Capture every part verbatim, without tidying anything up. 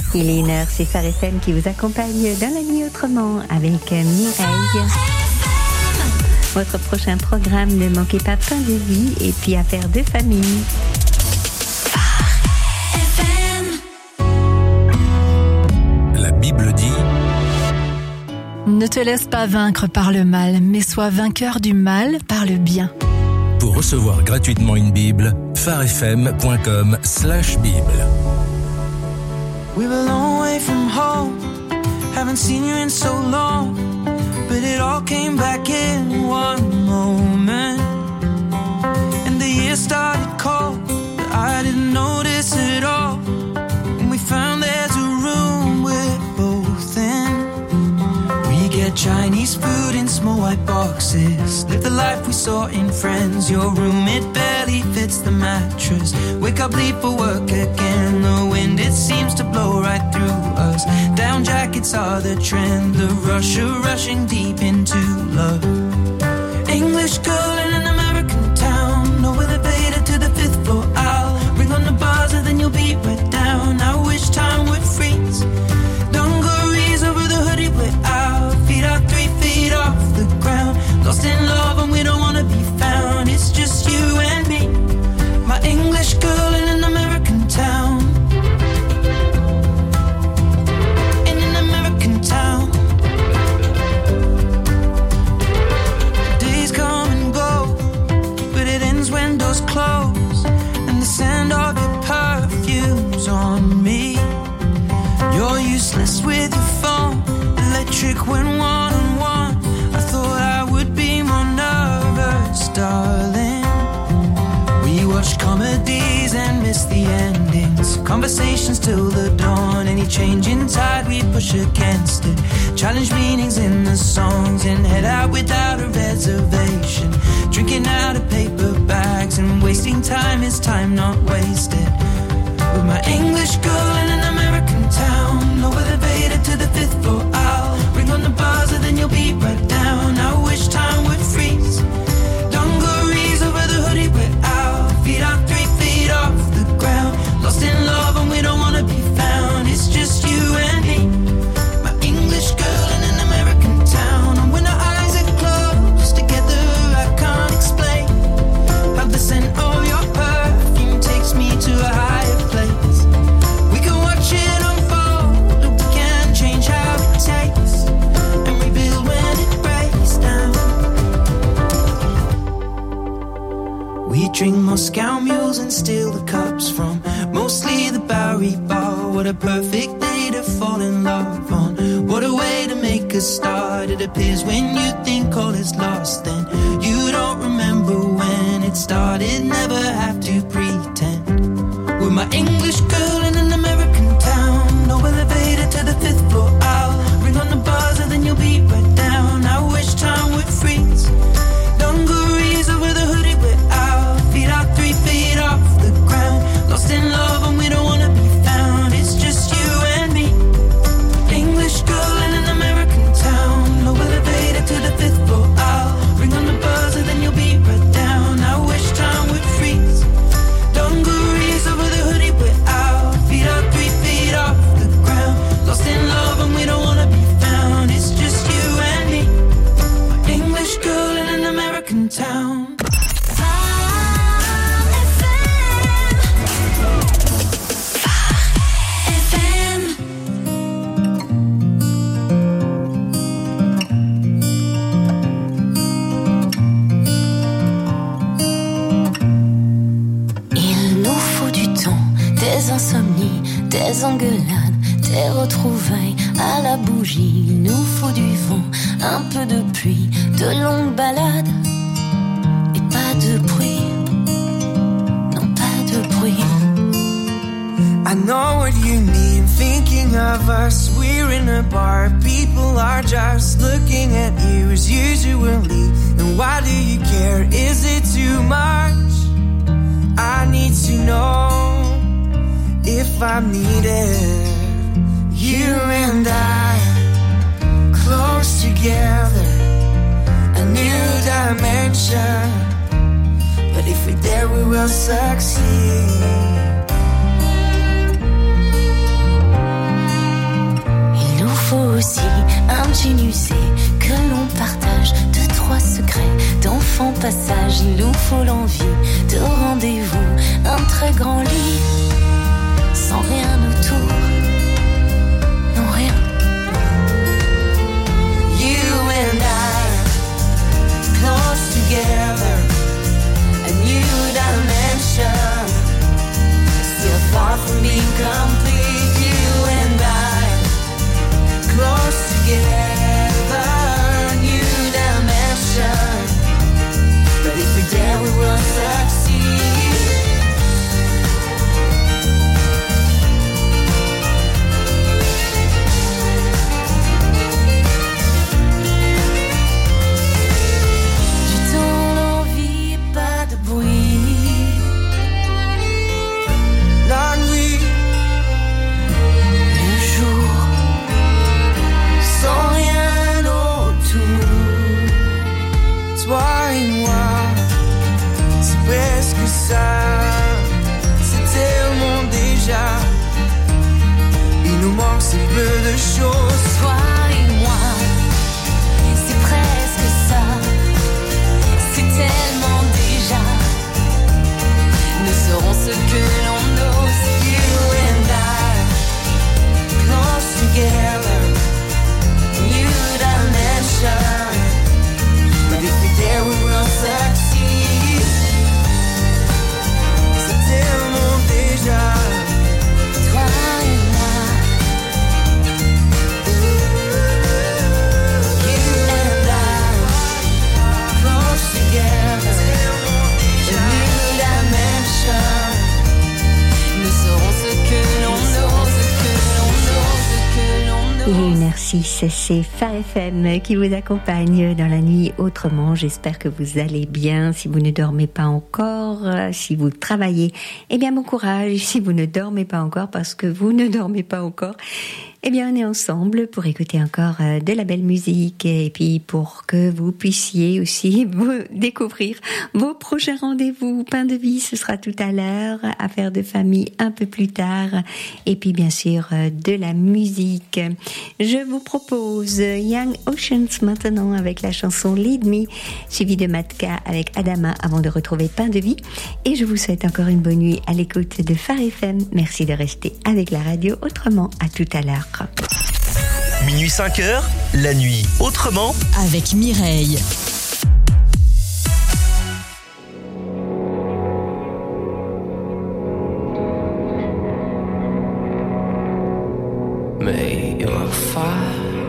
Il est une heure, c'est Phare F M qui vous accompagne dans la nuit autrement avec Mireille. Votre prochain programme, ne manquez pas Pain de vie et puis Affaires de famille. La Bible dit: ne te laisse pas vaincre par le mal, mais sois vainqueur du mal par le bien. Pour recevoir gratuitement une Bible, pharefm.com slash Bible. We were a long way from home, haven't seen you in so long, but it all came back in one moment. And the year started cold, but I didn't notice it all. And we found there's a room we're both in. We get Chinese food in small white boxes, live the life we saw in Friends. Your room, it barely fits the mattress. Wake up, leave for work again. The wind, it seems to blow right through us. Down jackets are the trend. The rush of rushing deep into love. English girl in an American town, no elevator to the fifth floor. I'll ring on the buzzer, then you'll be right down. I wish time would freeze. Dungarees over the hoodie we're out. Feet are three feet off the ground. Lost in love and we don't wanna be found. It's just you and me, my English girl in an American town. In an American town. Days come and go, but it ends when doors close, and the scent of your perfume's on me. You're useless with your phone, electric when one on one. I thought I would be more nervous, darling. We watched comedies and missed the endings. Conversations till the dawn. Any change in tide, we push against it. Challenge meanings in the songs and head out without a reservation. Drinking out of paper bags and wasting time is time not wasted. With my English girl in an American town, no elevator to the fifth floor. I'll ring on the buzzer, then you'll be right down. I wish time would freeze. Dungarees over the hoodie we're out. Feet are three feet off the ground. Lost in love and we don't wanna be found. It's just you and me, my English girl in an American town. And when our eyes are closed together, I can't explain how the scent of your perfume takes me to a higher place. We can watch it unfold, or we can change how it tastes and rebuild when it breaks down. We drink Moscow mules and steal the cups from mostly the Bowery Bar. What a perfect day to fall in love on. What a way to make a start. It appears when you think all is lost, then you don't remember when it started. Never have to pretend. With my English girl in an American town, no elevator to the fifth floor. I'll ring on the buzzer, then you'll be right down. I wish time would freeze. Dungarees over the hoodie we're out. Feet are three feet off the ground. Lost in love and we don't wanna be found. It's just you and me, English girl in an American town. No elevator to the fifth floor. I'll ring on the buzzer, then you'll be right down. I wish time would freeze. Dungarees over the hoodie we're out. Feet are three feet off the ground. Lost in love and we don't wanna be found. It's just you and me, my English girl in an American town. Des insomnies, des engueulades, des retrouvailles à la bougie. Il nous faut du vent, un peu de pluie, de longues balades et pas de bruit. Non, pas de bruit. I know what you mean, thinking of us. We're in a bar, people are just looking at you as usually. And why do you care? Is it too much? I need to know if I'm needed. You and I, close together, a new dimension. But if we're there, we will succeed. continue, c'est que l'on partage deux, trois secrets d'enfant passage. Il nous faut l'envie de rendez-vous, un très grand lit, sans rien autour, non rien. You and I, close together, a new dimension, still far from being complete. You and I, close together, new dimension, but if we dare we will succeed. Du temps, l'envie et pas de bruit. La nuit, le jour, sans rien autour. Toi et moi, c'est presque ça. C'est tellement déjà. Il nous manque si peu de choses. Toi et moi, c'est presque ça. C'est tellement déjà. Nous serons ce que l'on ose. You and I, close together, new dimension, but if we dare we will succeed. C'est tellement déjà. Toi et moi, you and I, close together, a new dimension. Nous serons ce que l'on ose, ce que l'on ose, ce que l'on ose. Il est une heure six, c'est Phare F M qui vous accompagne dans la nuit autrement. J'espère que vous allez bien. Si vous ne dormez pas encore, si vous travaillez, eh bien bon courage. Si vous ne dormez pas encore parce que vous ne dormez pas encore, eh bien on est ensemble pour écouter encore de la belle musique et puis pour que vous puissiez aussi vous découvrir vos prochains rendez-vous. Pain de vie, ce sera tout à l'heure. Affaires de famille un peu plus tard. Et puis bien sûr de la musique. Je vous propose Young Oceans maintenant avec la chanson Lead Me, suivi de Matka avec Adama avant de retrouver Pain de vie. Et je vous souhaite encore une bonne nuit à l'écoute de Phare F M. Merci de rester avec la radio autrement. À tout à l'heure. Minuit cinq heures, la nuit autrement Avec Mireille. May your fire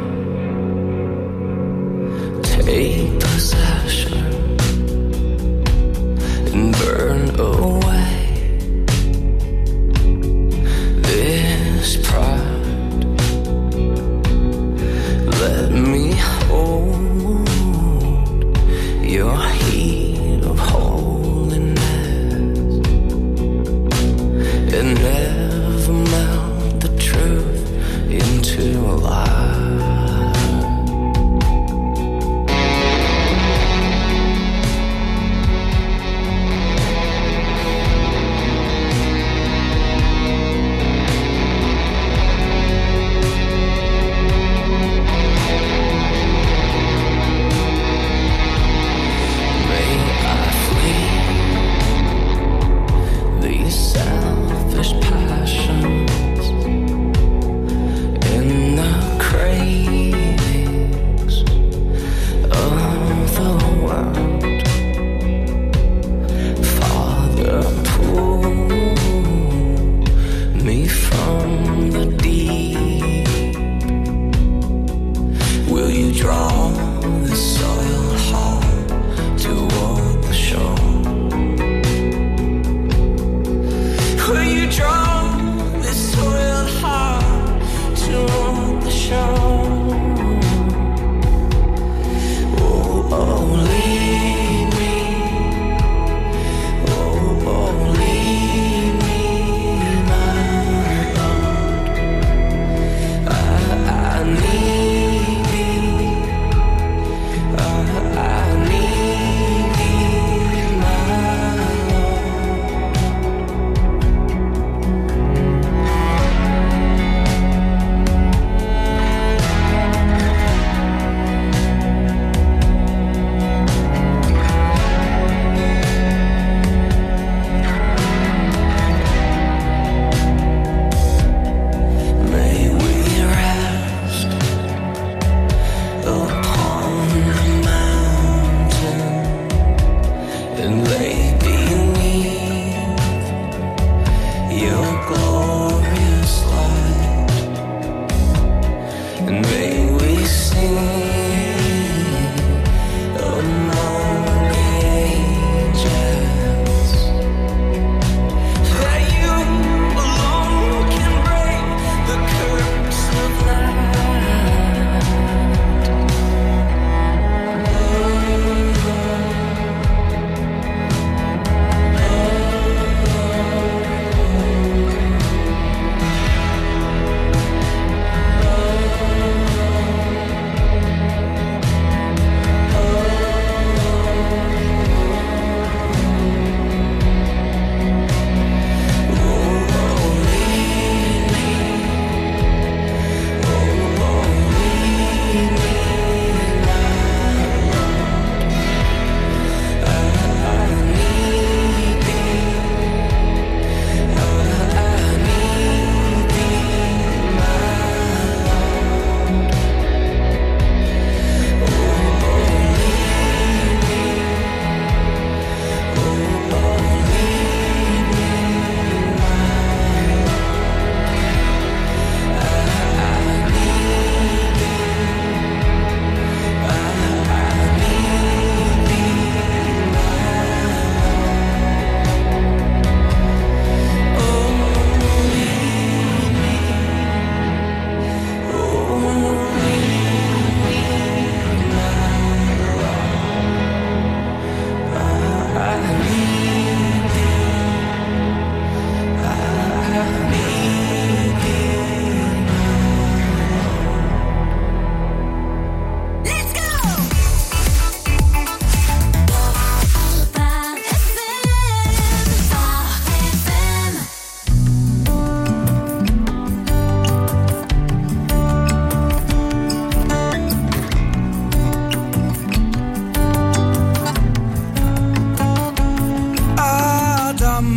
take possession and burn away this pride. Let me hold your heat of holiness and never melt the truth into a lie.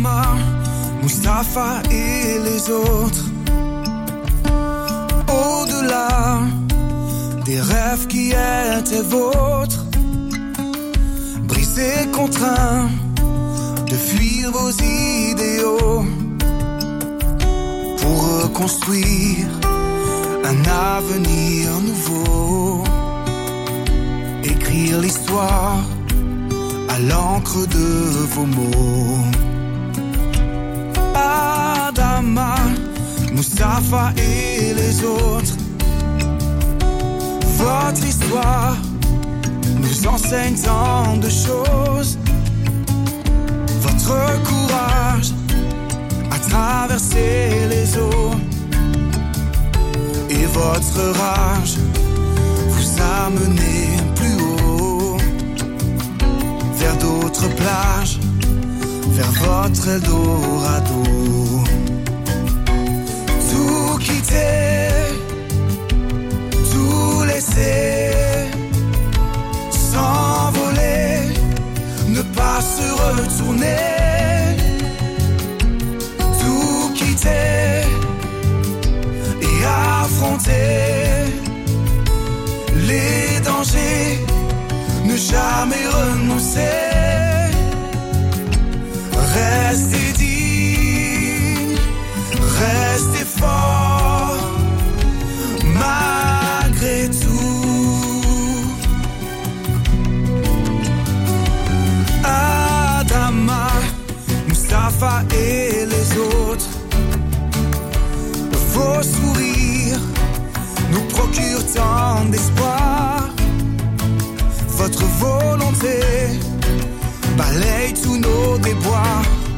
Adama, Mustapha et les autres. Au-delà des rêves qui étaient vôtres, brisés, contraints de fuir vos idéaux pour reconstruire un avenir nouveau. Écrire l'histoire à l'encre de vos mots. Adama, Mustapha et les autres, votre histoire nous enseigne tant de choses. Votre courage à traverser les eaux et votre rage vous a mené plus haut, vers d'autres plages, vers votre Eldorado. Tout quitter, tout laisser, s'envoler, ne pas se retourner. Tout quitter et affronter les dangers, ne jamais renoncer. Restez digne, restez fort, malgré tout. Adama, Mustapha et les autres, vos sourires nous procurent tant d'espoir. Votre volonté balaye tous nos déboires.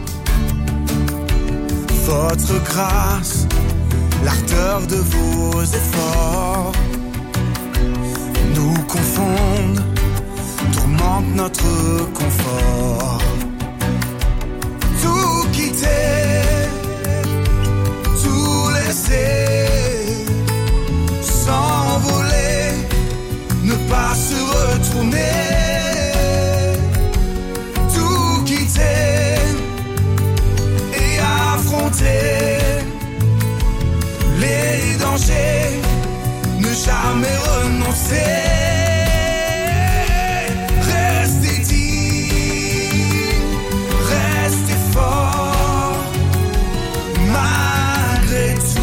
Votre grâce, l'ardeur de vos efforts, nous confondent, tourmentent notre confort. Tout quitter, tout laisser, s'envoler, ne pas se retourner. Tout quitter et affronter les dangers, ne jamais renoncer. Restez digne, restez fort, malgré tout.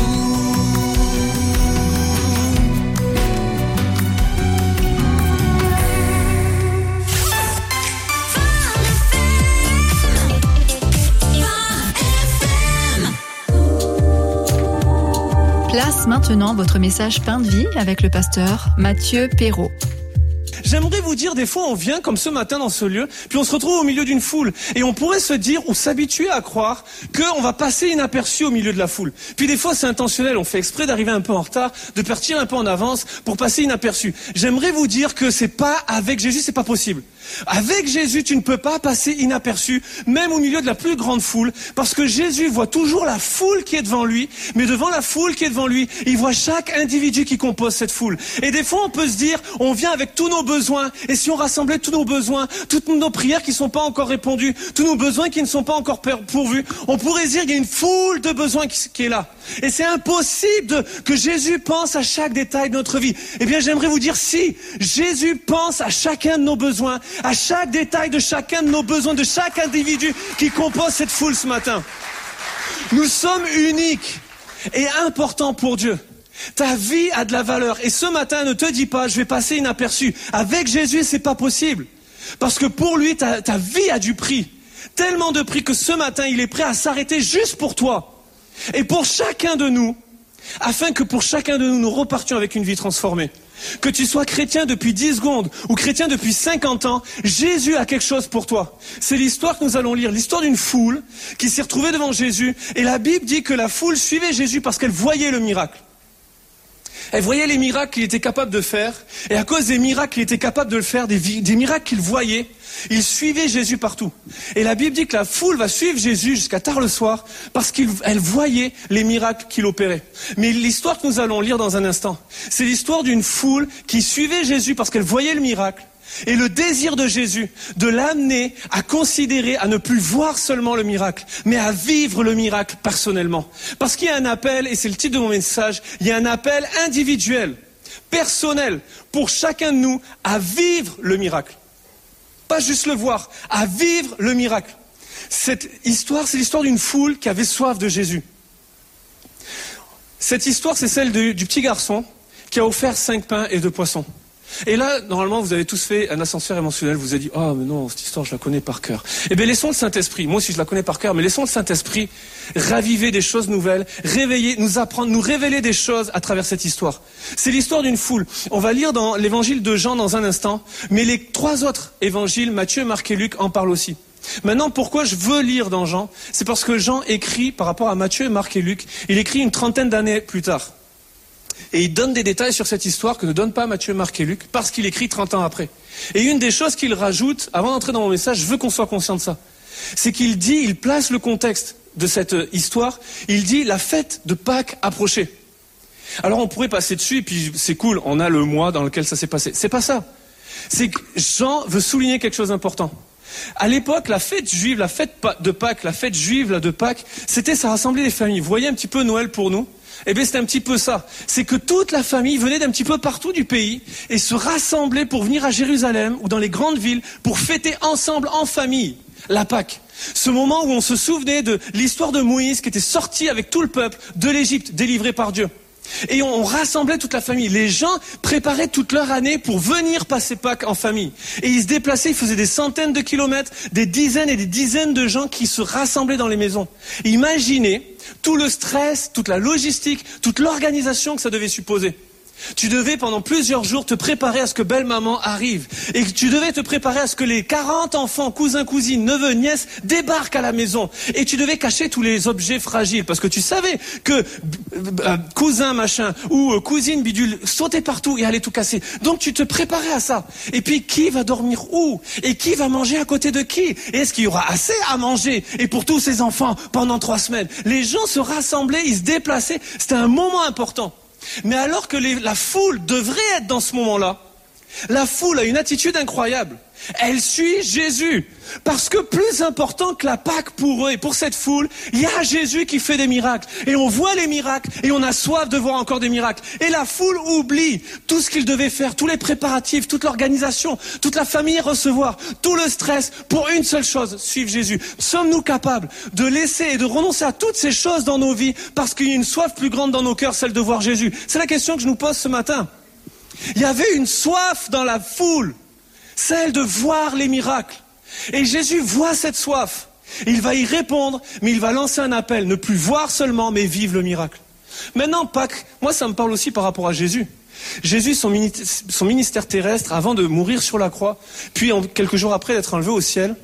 Place maintenant votre message pain de vie avec le pasteur Mathieu Perrault. J'aimerais vous dire, des fois on vient comme ce matin dans ce lieu, puis on se retrouve au milieu d'une foule, et on pourrait se dire ou s'habituer à croire qu'on va passer inaperçu au milieu de la foule. Puis des fois c'est intentionnel, on fait exprès d'arriver un peu en retard, de partir un peu en avance pour passer inaperçu. J'aimerais vous dire que c'est pas avec Jésus, c'est pas possible. Avec Jésus, tu ne peux pas passer inaperçu, même au milieu de la plus grande foule, parce que Jésus voit toujours la foule qui est devant lui, mais devant la foule qui est devant lui, il voit chaque individu qui compose cette foule. Et des fois, on peut se dire, on vient avec tous nos besoins, et si on rassemblait tous nos besoins, toutes nos prières qui ne sont pas encore répondues, tous nos besoins qui ne sont pas encore pourvus, on pourrait dire qu'il y a une foule de besoins qui, qui est là. Et c'est impossible de, que Jésus pense à chaque détail de notre vie. Eh bien, j'aimerais vous dire, si Jésus pense à chacun de nos besoins, à chaque détail de chacun de nos besoins, de chaque individu qui compose cette foule ce matin. Nous sommes uniques et importants pour Dieu. Ta vie a de la valeur. Et ce matin, ne te dis pas, je vais passer inaperçu. Avec Jésus, c'est pas possible. Parce que pour lui, ta, ta vie a du prix. Tellement de prix que ce matin, il est prêt à s'arrêter juste pour toi. Et pour chacun de nous, afin que pour chacun de nous, nous repartions avec une vie transformée. Que tu sois chrétien depuis dix secondes ou chrétien depuis cinquante ans, Jésus a quelque chose pour toi. C'est l'histoire que nous allons lire, l'histoire d'une foule qui s'est retrouvée devant Jésus. Et la Bible dit que la foule suivait Jésus parce qu'elle voyait le miracle. Elle voyait les miracles qu'il était capable de faire. Et à cause des miracles qu'il était capable de le faire, des, des miracles qu'il voyait, il suivait Jésus partout. Et la Bible dit que la foule va suivre Jésus jusqu'à tard le soir parce qu'elle voyait les miracles qu'il opérait. Mais l'histoire que nous allons lire dans un instant, c'est l'histoire d'une foule qui suivait Jésus parce qu'elle voyait le miracle. Et le désir de Jésus, de l'amener à considérer, à ne plus voir seulement le miracle, mais à vivre le miracle personnellement. Parce qu'il y a un appel, et c'est le titre de mon message, il y a un appel individuel, personnel, pour chacun de nous, à vivre le miracle. Pas juste le voir, à vivre le miracle. Cette histoire, c'est l'histoire d'une foule qui avait soif de Jésus. Cette histoire, c'est celle de, du petit garçon qui a offert cinq pains et deux poissons. Et là, normalement, vous avez tous fait un ascenseur émotionnel, vous avez dit « Ah, oh, mais non, cette histoire, je la connais par cœur. » Eh bien, laissons le Saint-Esprit, moi aussi je la connais par cœur, mais laissons le Saint-Esprit raviver des choses nouvelles, réveiller, nous apprendre, nous révéler des choses à travers cette histoire. C'est l'histoire d'une foule. On va lire dans l'évangile de Jean dans un instant, mais les trois autres évangiles, Matthieu, Marc et Luc, en parlent aussi. Maintenant, pourquoi je veux lire dans Jean? C'est parce que Jean écrit, par rapport à Matthieu, Marc et Luc, il écrit une trentaine d'années plus tard. Et il donne des détails sur cette histoire que ne donnent pas Matthieu, Marc et Luc, parce qu'il écrit trente ans après. Et une des choses qu'il rajoute, avant d'entrer dans mon message, je veux qu'on soit conscient de ça, c'est qu'il dit, il place le contexte de cette histoire, il dit la fête de Pâques approchait. Alors on pourrait passer dessus, et puis c'est cool, on a le mois dans lequel ça s'est passé. C'est pas ça. C'est que Jean veut souligner quelque chose d'important. À l'époque, la fête juive, la fête de Pâques, la fête juive là, de Pâques, c'était ça rassemblait les familles. Vous voyez un petit peu Noël pour nous? Eh bien, c'était un petit peu ça. C'est que toute la famille venait d'un petit peu partout du pays et se rassemblait pour venir à Jérusalem ou dans les grandes villes pour fêter ensemble en famille la Pâques. Ce moment où on se souvenait de l'histoire de Moïse qui était sorti avec tout le peuple de l'Égypte, délivré par Dieu. Et on rassemblait toute la famille. Les gens préparaient toute leur année pour venir passer Pâques en famille. Et ils se déplaçaient, ils faisaient des centaines de kilomètres, des dizaines et des dizaines de gens qui se rassemblaient dans les maisons. Imaginez tout le stress, toute la logistique, toute l'organisation que ça devait supposer. Tu devais pendant plusieurs jours te préparer à ce que belle-maman arrive. Et tu devais te préparer à ce que les quarante enfants, cousins, cousines, neveux, nièces débarquent à la maison. Et tu devais cacher tous les objets fragiles. Parce que tu savais que euh, cousin machin ou euh, cousine bidule sautait partout et allait tout casser. Donc tu te préparais à ça. Et puis qui va dormir où? Et qui va manger à côté de qui? Et est-ce qu'il y aura assez à manger? Et pour tous ces enfants pendant trois semaines. Les gens se rassemblaient, ils se déplaçaient. C'était un moment important. Mais alors que les, la foule devrait être dans ce moment-là, la foule a une attitude incroyable. Elle suit Jésus. Parce que plus important que la Pâque pour eux et pour cette foule, il y a Jésus qui fait des miracles. Et on voit les miracles et on a soif de voir encore des miracles. Et la foule oublie tout ce qu'il devait faire, tous les préparatifs, toute l'organisation, toute la famille recevoir, tout le stress pour une seule chose, suivre Jésus. Sommes-nous capables de laisser et de renoncer à toutes ces choses dans nos vies parce qu'il y a une soif plus grande dans nos cœurs, celle de voir Jésus? C'est la question que je nous pose ce matin. Il y avait une soif dans la foule, celle de voir les miracles. Et Jésus voit cette soif. Il va y répondre, mais il va lancer un appel. Ne plus voir seulement, mais vivre le miracle. Maintenant, Pâques, moi ça me parle aussi par rapport à Jésus. Jésus, son, mini- son ministère terrestre, avant de mourir sur la croix, puis en, quelques jours après d'être enlevé au ciel,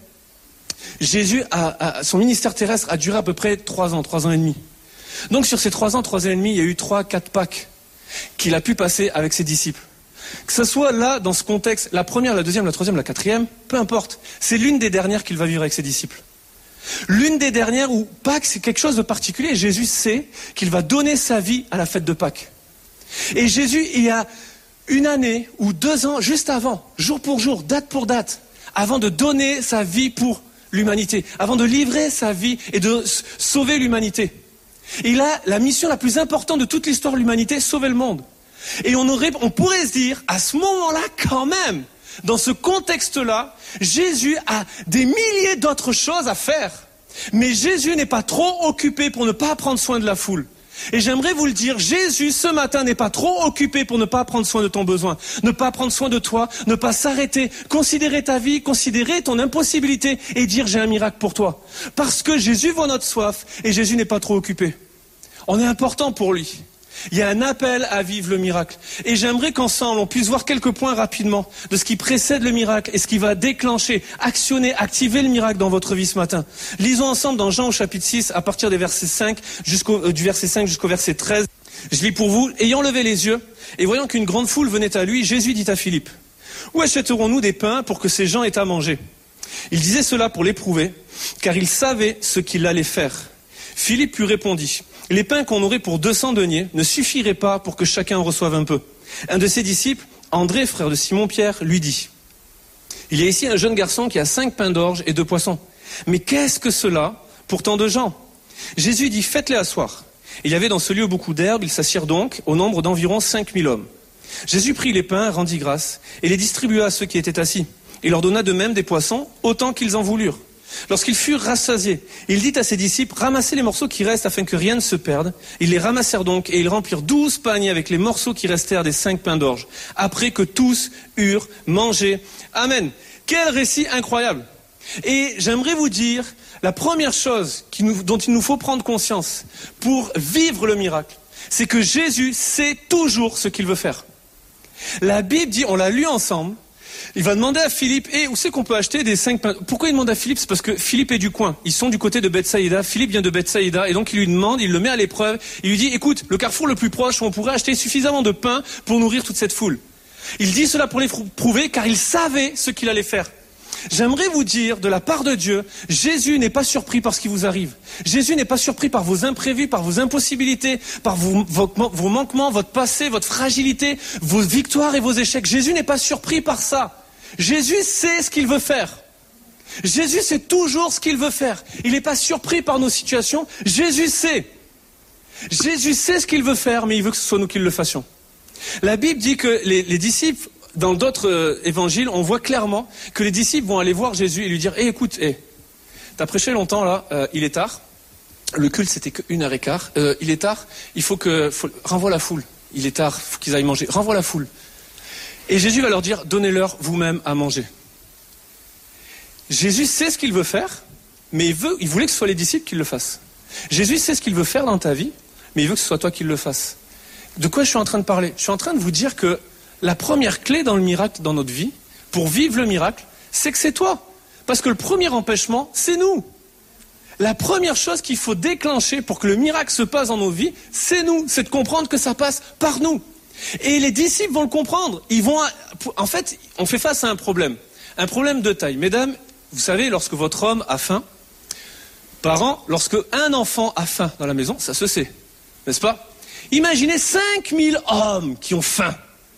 Jésus, a, a, son ministère terrestre a duré à peu près trois ans, trois ans et demi. Donc sur ces trois ans, trois ans et demi, il y a eu trois, quatre Pâques qu'il a pu passer avec ses disciples. Que ce soit là, dans ce contexte, la première, la deuxième, la troisième, la quatrième, peu importe. C'est l'une des dernières qu'il va vivre avec ses disciples. L'une des dernières où Pâques, c'est quelque chose de particulier. Et Jésus sait qu'il va donner sa vie à la fête de Pâques. Et Jésus, il y a une année ou deux ans, juste avant, jour pour jour, date pour date, avant de donner sa vie pour l'humanité, avant de livrer sa vie et de sauver l'humanité. Et il a la mission la plus importante de toute l'histoire de l'humanité, sauver le monde. Et on, aurait, on pourrait se dire, à ce moment-là, quand même, dans ce contexte-là, Jésus a des milliers d'autres choses à faire. Mais Jésus n'est pas trop occupé pour ne pas prendre soin de la foule. Et j'aimerais vous le dire, Jésus, ce matin, n'est pas trop occupé pour ne pas prendre soin de ton besoin, ne pas prendre soin de toi, ne pas s'arrêter, considérer ta vie, considérer ton impossibilité et dire j'ai un miracle pour toi. Parce que Jésus voit notre soif et Jésus n'est pas trop occupé. On est important pour lui. Il y a un appel à vivre le miracle. Et j'aimerais qu'ensemble, on puisse voir quelques points rapidement de ce qui précède le miracle et ce qui va déclencher, actionner, activer le miracle dans votre vie ce matin. Lisons ensemble dans Jean au chapitre six, à partir des versets cinq jusqu'au, euh, du verset cinq jusqu'au verset treize. Je lis pour vous. Ayant levé les yeux et voyant qu'une grande foule venait à lui, Jésus dit à Philippe, « Où achèterons-nous des pains pour que ces gens aient à manger ?» Il disait cela pour l'éprouver, car il savait ce qu'il allait faire. Philippe lui répondit, « Les pains qu'on aurait pour deux cents deniers ne suffiraient pas pour que chacun en reçoive un peu. » Un de ses disciples, André, frère de Simon-Pierre, lui dit, Il y a ici un jeune garçon qui a cinq pains d'orge et deux poissons. Mais qu'est-ce que cela pour tant de gens? Jésus dit, faites-les asseoir. Il y avait dans ce lieu beaucoup d'herbes, ils s'assirent donc au nombre d'environ cinq mille hommes. Jésus prit les pains, rendit grâce, et les distribua à ceux qui étaient assis. Il leur donna de même des poissons, autant qu'ils en voulurent. Lorsqu'ils furent rassasiés, il dit à ses disciples, ramassez les morceaux qui restent afin que rien ne se perde. Ils les ramassèrent donc, et ils remplirent douze paniers avec les morceaux qui restèrent des cinq pains d'orge, après que tous eurent mangé. Amen. Quel récit incroyable! Et j'aimerais vous dire, la première chose qui nous, dont il nous faut prendre conscience pour vivre le miracle, c'est que Jésus sait toujours ce qu'il veut faire. La Bible dit, on l'a lu ensemble, il va demander à Philippe, et hey, où c'est qu'on peut acheter des cinq pains? Pourquoi il demande à Philippe? C'est parce que Philippe est du coin, ils sont du côté de Bethsaïda, Philippe vient de Bethsaïda, et donc il lui demande, il le met à l'épreuve, il lui dit, écoute, le carrefour le plus proche où on pourrait acheter suffisamment de pain pour nourrir toute cette foule. Il dit cela pour les prouver, car il savait ce qu'il allait faire. J'aimerais vous dire, de la part de Dieu, Jésus n'est pas surpris par ce qui vous arrive. Jésus n'est pas surpris par vos imprévus, par vos impossibilités, par vos, vos, vos manquements, votre passé, votre fragilité, vos victoires et vos échecs. Jésus n'est pas surpris par ça. Jésus sait ce qu'il veut faire. Jésus sait toujours ce qu'il veut faire. Il n'est pas surpris par nos situations. Jésus sait. Jésus sait ce qu'il veut faire, mais il veut que ce soit nous qui le fassions. La Bible dit que les, les disciples, dans d'autres euh, évangiles, on voit clairement que les disciples vont aller voir Jésus et lui dire, hey, écoute, hey, t'as prêché longtemps là, euh, il est tard, le culte c'était qu'une heure et quart, euh, il est tard, il faut que, faut, renvoie la foule, il est tard, faut qu'ils aillent manger, renvoie la foule. Et Jésus va leur dire, donnez-leur vous-même à manger. Jésus sait ce qu'il veut faire, mais il, veut, il voulait que ce soit les disciples qui le fassent. Jésus sait ce qu'il veut faire dans ta vie, mais il veut que ce soit toi qui le fasses. De quoi je suis en train de parler? Je suis en train de vous dire que la première clé dans le miracle, dans notre vie, pour vivre le miracle, c'est que c'est toi. Parce que le premier empêchement, c'est nous. La première chose qu'il faut déclencher pour que le miracle se passe dans nos vies, c'est nous. C'est de comprendre que ça passe par nous. Et les disciples vont le comprendre. Ils vont, en fait, on fait face à un problème. Un problème de taille. Mesdames, vous savez, lorsque votre homme a faim, parents, lorsque un enfant a faim dans la maison, ça se sait. N'est-ce pas? Imaginez cinq mille hommes qui ont faim.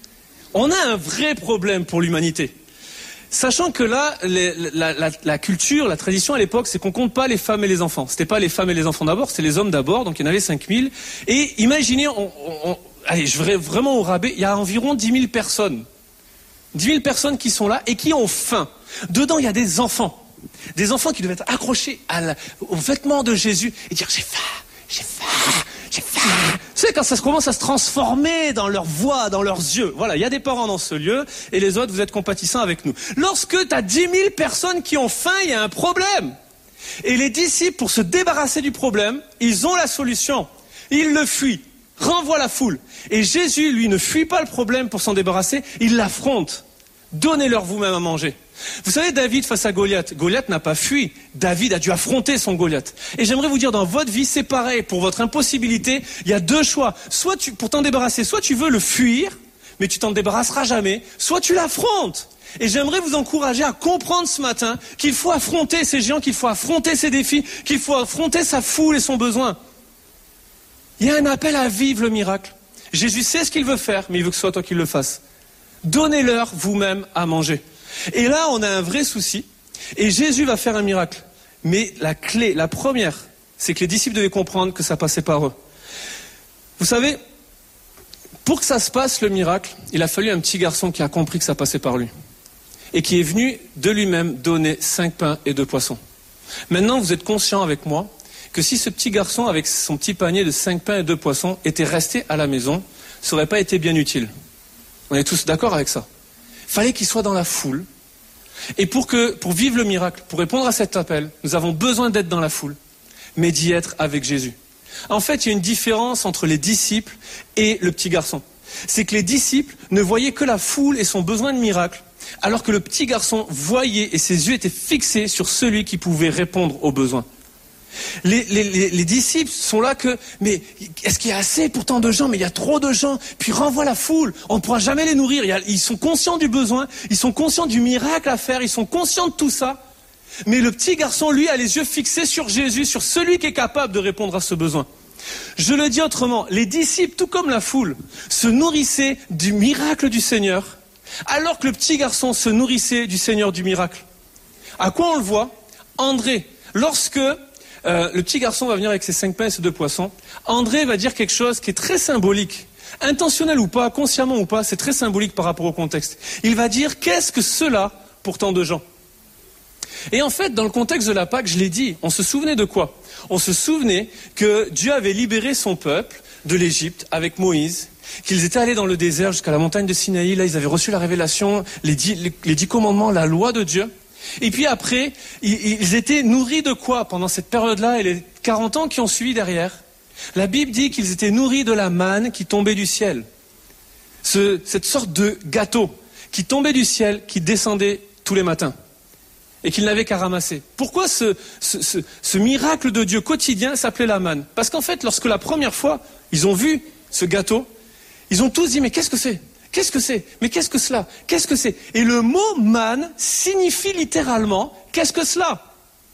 On a un vrai problème pour l'humanité. Sachant que là, les, la, la, la culture, la tradition à l'époque, c'est qu'on compte pas les femmes et les enfants. C'était pas les femmes et les enfants d'abord, c'était les hommes d'abord, donc il y en avait cinq mille. Et imaginez, on, on, on, allez, je vais vraiment au rabais, il y a environ dix mille personnes. dix mille personnes qui sont là et qui ont faim. Dedans, il y a des enfants. Des enfants qui devaient être accrochés à la, aux vêtements de Jésus et dire, j'ai faim, j'ai faim. J'ai faim. Vous savez, quand ça commence à se transformer dans leur voix, dans leurs yeux. Voilà, il y a des parents dans ce lieu, et les autres, vous êtes compatissants avec nous. Lorsque tu as dix mille personnes qui ont faim, il y a un problème. Et les disciples, pour se débarrasser du problème, ils ont la solution. Ils le fuient, renvoient la foule. Et Jésus, lui, ne fuit pas le problème pour s'en débarrasser, il l'affronte. Donnez-leur vous-même à manger. Vous savez, David face à Goliath, Goliath n'a pas fui, David a dû affronter son Goliath. Et j'aimerais vous dire, dans votre vie, c'est pareil, pour votre impossibilité, il y a deux choix. Soit tu, pour t'en débarrasser, soit tu veux le fuir, mais tu t'en débarrasseras jamais, soit tu l'affrontes. Et j'aimerais vous encourager à comprendre ce matin qu'il faut affronter ces géants, qu'il faut affronter ces défis, qu'il faut affronter sa foule et son besoin. Il y a un appel à vivre le miracle. Jésus sait ce qu'il veut faire, mais il veut que ce soit toi qui le fasses. Donnez-leur vous-même à manger. Et là, on a un vrai souci. Et Jésus va faire un miracle. Mais la clé, la première, c'est que les disciples devaient comprendre que ça passait par eux. Vous savez, pour que ça se passe, le miracle, il a fallu un petit garçon qui a compris que ça passait par lui. Et qui est venu de lui-même donner cinq pains et deux poissons. Maintenant, vous êtes conscient avec moi que si ce petit garçon, avec son petit panier de cinq pains et deux poissons, était resté à la maison, ça n'aurait pas été bien utile. On est tous d'accord avec ça. Il fallait qu'il soit dans la foule. Et pour, que, pour vivre le miracle, pour répondre à cet appel, nous avons besoin d'être dans la foule, mais d'y être avec Jésus. En fait, il y a une différence entre les disciples et le petit garçon. C'est que les disciples ne voyaient que la foule et son besoin de miracle, alors que le petit garçon voyait et ses yeux étaient fixés sur celui qui pouvait répondre aux besoins. Les, les, les, les disciples sont là que, mais est-ce qu'il y a assez pour tant de gens? Mais il y a trop de gens. Puis renvoie la foule. On ne pourra jamais les nourrir. Il y a, ils sont conscients du besoin. Ils sont conscients du miracle à faire. Ils sont conscients de tout ça. Mais le petit garçon, lui, a les yeux fixés sur Jésus, sur celui qui est capable de répondre à ce besoin. Je le dis autrement. Les disciples, tout comme la foule, se nourrissaient du miracle du Seigneur. alors que le petit garçon se nourrissait du Seigneur du miracle. À quoi on le voit? André, lorsque euh, le petit garçon va venir avec ses cinq pains et ses deux poissons, André va dire quelque chose qui est très symbolique. Intentionnel ou pas, consciemment ou pas, c'est très symbolique par rapport au contexte. Il va dire, qu'est-ce que cela pour tant de gens? Et en fait, dans le contexte de la Pâque, je l'ai dit, on se souvenait de quoi? On se souvenait que Dieu avait libéré son peuple de l'Égypte avec Moïse, qu'ils étaient allés dans le désert jusqu'à la montagne de Sinaï, là ils avaient reçu la révélation, les dix, les, les dix commandements, la loi de Dieu. Et puis après, ils, ils étaient nourris de quoi pendant cette période-là et les quarante ans qui ont suivi derrière? La Bible dit qu'ils étaient nourris de la manne qui tombait du ciel. Ce, cette sorte de gâteau qui tombait du ciel, qui descendait tous les matins. Et qu'ils n'avaient qu'à ramasser. Pourquoi ce, ce, ce, ce miracle de Dieu quotidien s'appelait la manne? Parce qu'en fait, lorsque la première fois, ils ont vu ce gâteau, ils ont tous dit, mais qu'est-ce que c'est? Qu'est-ce que c'est? Mais qu'est-ce que cela? Qu'est-ce que c'est? Et le mot manne signifie littéralement, qu'est-ce que cela?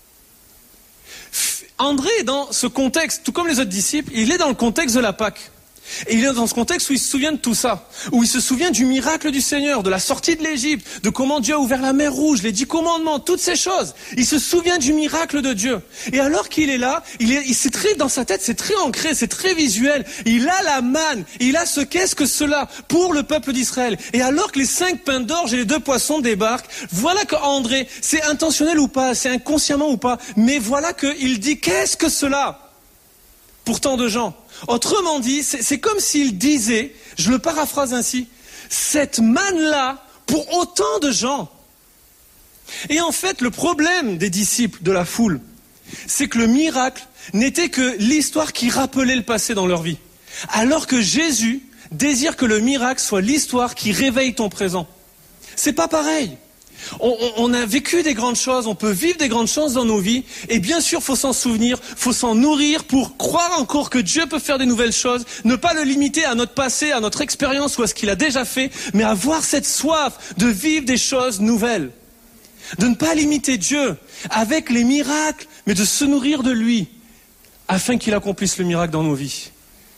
André est dans ce contexte, tout comme les autres disciples, il est dans le contexte de la Pâque. Et il est dans ce contexte où il se souvient de tout ça, où il se souvient du miracle du Seigneur, de la sortie de l'Égypte, de comment Dieu a ouvert la mer Rouge, les dix commandements, toutes ces choses. Il se souvient du miracle de Dieu. Et alors qu'il est là, il est, il, c'est très dans sa tête, c'est très ancré, c'est très visuel. Il a la manne, il a ce qu'est-ce que cela pour le peuple d'Israël. Et alors que les cinq pains d'orge et les deux poissons débarquent, voilà que André, c'est intentionnel ou pas, c'est inconsciemment ou pas, mais voilà qu'il dit qu'est-ce que cela pour tant de gens. Autrement dit, c'est, c'est comme s'il disait, je le paraphrase ainsi, cette manne-là pour autant de gens. Et en fait, le problème des disciples de la foule, c'est que le miracle n'était que l'histoire qui rappelait le passé dans leur vie. Alors que Jésus désire que le miracle soit l'histoire qui réveille ton présent. C'est pas pareil. On, on, on a vécu des grandes choses, on peut vivre des grandes choses dans nos vies, et bien sûr, faut s'en souvenir, faut s'en nourrir pour croire encore que Dieu peut faire des nouvelles choses, ne pas le limiter à notre passé, à notre expérience ou à ce qu'il a déjà fait, mais avoir cette soif de vivre des choses nouvelles. De ne pas limiter Dieu avec les miracles, mais de se nourrir de lui, afin qu'il accomplisse le miracle dans nos vies.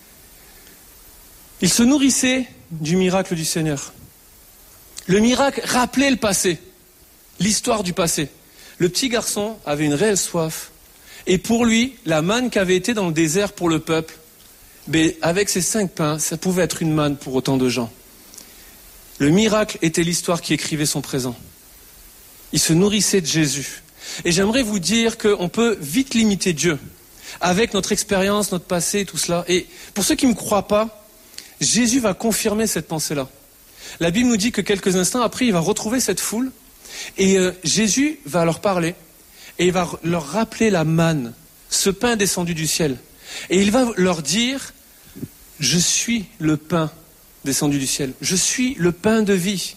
Il se nourrissait du miracle du Seigneur. Le miracle rappelait le passé. L'histoire du passé. Le petit garçon avait une réelle soif. Et pour lui, la manne qui avait été dans le désert pour le peuple, ben, avec ses cinq pains, ça pouvait être une manne pour autant de gens. Le miracle était l'histoire qui écrivait son présent. Il se nourrissait de Jésus. Et j'aimerais vous dire qu'on peut vite limiter Dieu avec notre expérience, notre passé, tout cela. Et pour ceux qui ne me croient pas, Jésus va confirmer cette pensée-là. La Bible nous dit que quelques instants après, il va retrouver cette foule. Et euh, Jésus va leur parler et il va leur rappeler la manne, ce pain descendu du ciel. Et il va leur dire, je suis le pain descendu du ciel, je suis le pain de vie.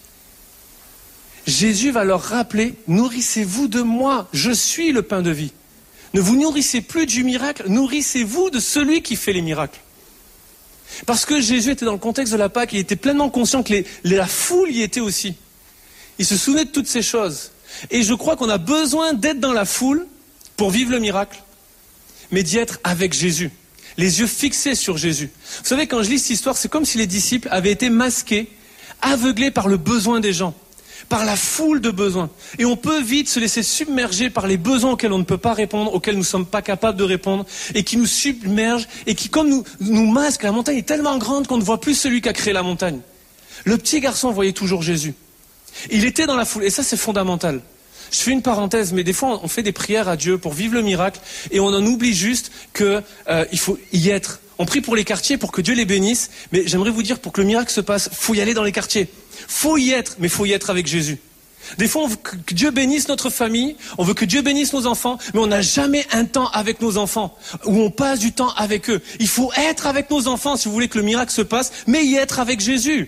Jésus va leur rappeler, nourrissez-vous de moi, je suis le pain de vie. Ne vous nourrissez plus du miracle, nourrissez-vous de celui qui fait les miracles. Parce que Jésus était dans le contexte de la Pâque, il était pleinement conscient que les, la foule y était aussi. Il se souvenait de toutes ces choses. Et je crois qu'on a besoin d'être dans la foule pour vivre le miracle, mais d'y être avec Jésus. Les yeux fixés sur Jésus. Vous savez, quand je lis cette histoire, c'est comme si les disciples avaient été masqués, aveuglés par le besoin des gens, par la foule de besoins. Et on peut vite se laisser submerger par les besoins auxquels on ne peut pas répondre, auxquels nous ne sommes pas capables de répondre, et qui nous submergent, et qui, comme nous, nous masquent. La montagne est tellement grande qu'on ne voit plus celui qui a créé la montagne. Le petit garçon voyait toujours Jésus. Il était dans la foule, et ça c'est fondamental. Je fais une parenthèse, mais des fois on fait des prières à Dieu pour vivre le miracle, et on en oublie juste qu'il euh, faut y être. On prie pour les quartiers pour que Dieu les bénisse, mais j'aimerais vous dire, pour que le miracle se passe, il faut y aller dans les quartiers. Faut y être, mais il faut y être avec Jésus. Des fois on veut que Dieu bénisse notre famille, on veut que Dieu bénisse nos enfants, mais on n'a jamais un temps avec nos enfants, où on passe du temps avec eux. Il faut être avec nos enfants si vous voulez que le miracle se passe, mais y être avec Jésus.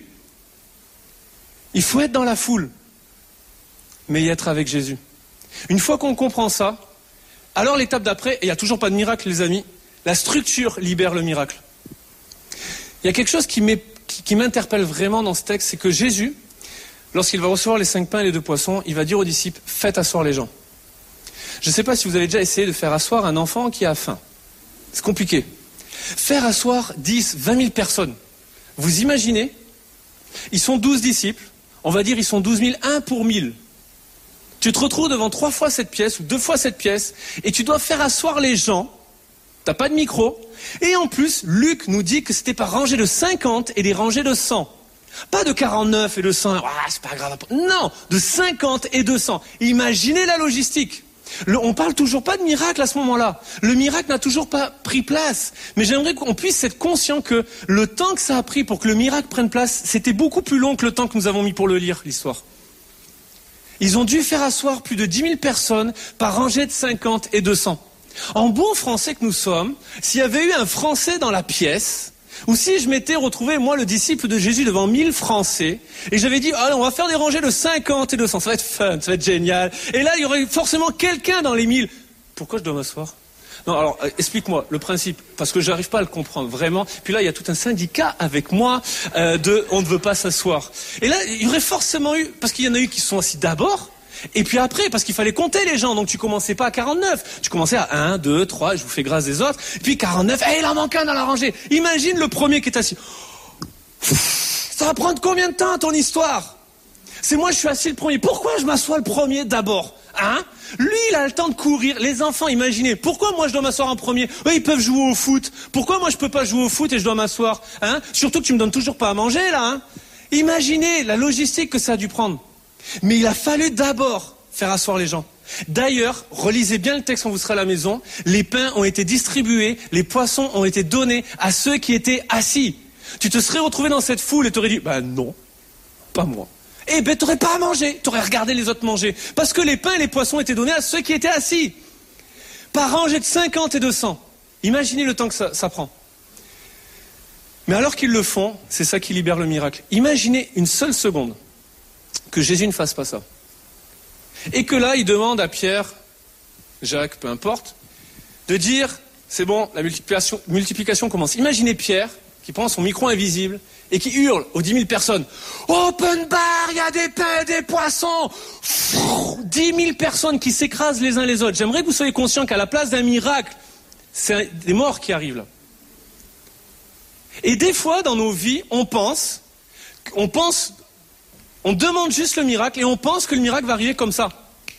Il faut être dans la foule, mais y être avec Jésus. Une fois qu'on comprend ça, alors l'étape d'après, et il n'y a toujours pas de miracle les amis, la structure libère le miracle. Il y a quelque chose qui, qui, qui m'interpelle vraiment dans ce texte, c'est que Jésus, lorsqu'il va recevoir les cinq pains et les deux poissons, il va dire aux disciples, faites asseoir les gens. Je ne sais pas si vous avez déjà essayé de faire asseoir un enfant qui a faim. C'est compliqué. Faire asseoir dix, vingt mille personnes. Vous imaginez ? Ils sont douze disciples. on va dire ils sont douze mille, un pour mille. Tu te retrouves devant trois fois cette pièce ou deux fois cette pièce et tu dois faire asseoir les gens. T'as pas de micro. Et en plus, Luc nous dit que c'était par rangées de cinquante et des rangées de cent. Pas de quarante-neuf et de cent. Ah, c'est pas grave. Non, de cinquante et de cent. Imaginez la logistique. Le, on parle toujours pas de miracle à ce moment-là. Le miracle n'a toujours pas pris place. Mais j'aimerais qu'on puisse être conscient que le temps que ça a pris pour que le miracle prenne place, c'était beaucoup plus long que le temps que nous avons mis pour le lire, l'histoire. Ils ont dû faire asseoir plus de dix mille personnes par rangée de cinquante et de cent. En bon français que nous sommes, s'il y avait eu un Français dans la pièce, ou si je m'étais retrouvé, moi, le disciple de Jésus, devant mille Français, et j'avais dit, ah, on va faire des rangées de cinquante et de cent, ça va être fun, ça va être génial. Et là, il y aurait forcément quelqu'un dans les mille. Pourquoi je dois m'asseoir? Non, alors, euh, explique-moi le principe, parce que j'arrive pas à le comprendre, vraiment. Puis là, il y a tout un syndicat avec moi euh, de on ne veut pas s'asseoir. Et là, il y aurait forcément eu, parce qu'il y en a eu qui se sont assis d'abord, et puis après, parce qu'il fallait compter les gens, donc tu commençais pas à quarante-neuf, tu commençais à un, deux, trois, je vous fais grâce des autres, et puis quarante-neuf, et il en manque un dans la rangée. Imagine le premier qui est assis. Ça va prendre combien de temps ton histoire? C'est moi, je suis assis le premier. Pourquoi je m'assois le premier d'abord? Hein? Lui, il a le temps de courir. Les enfants, imaginez. Pourquoi moi je dois m'asseoir en premier? Eux, ils peuvent jouer au foot. Pourquoi moi je peux pas jouer au foot et je dois m'asseoir? Hein? Surtout que tu me donnes toujours pas à manger, là. Hein? Imaginez la logistique que ça a dû prendre. Mais il a fallu d'abord faire asseoir les gens. D'ailleurs, relisez bien le texte quand vous serez à la maison. Les pains ont été distribués, les poissons ont été donnés à ceux qui étaient assis. Tu te serais retrouvé dans cette foule et t'aurais dit, ben non, pas moi. Eh ben t'aurais pas à manger, t'aurais regardé les autres manger. Parce que les pains et les poissons étaient donnés à ceux qui étaient assis. Par rangée de cinquante et de cent. Imaginez le temps que ça, ça prend. Mais alors qu'ils le font, c'est ça qui libère le miracle. Imaginez une seule seconde que Jésus ne fasse pas ça. Et que là, il demande à Pierre, Jacques, peu importe, de dire, c'est bon, la multiplication, multiplication commence. Imaginez Pierre, qui prend son micro invisible, et qui hurle aux dix mille personnes, open bar, il y a des pains et des poissons. dix mille personnes qui s'écrasent les uns les autres. J'aimerais que vous soyez conscients qu'à la place d'un miracle, c'est des morts qui arrivent là. Et des fois, dans nos vies, on pense, on pense, on demande juste le miracle et on pense que le miracle va arriver comme ça.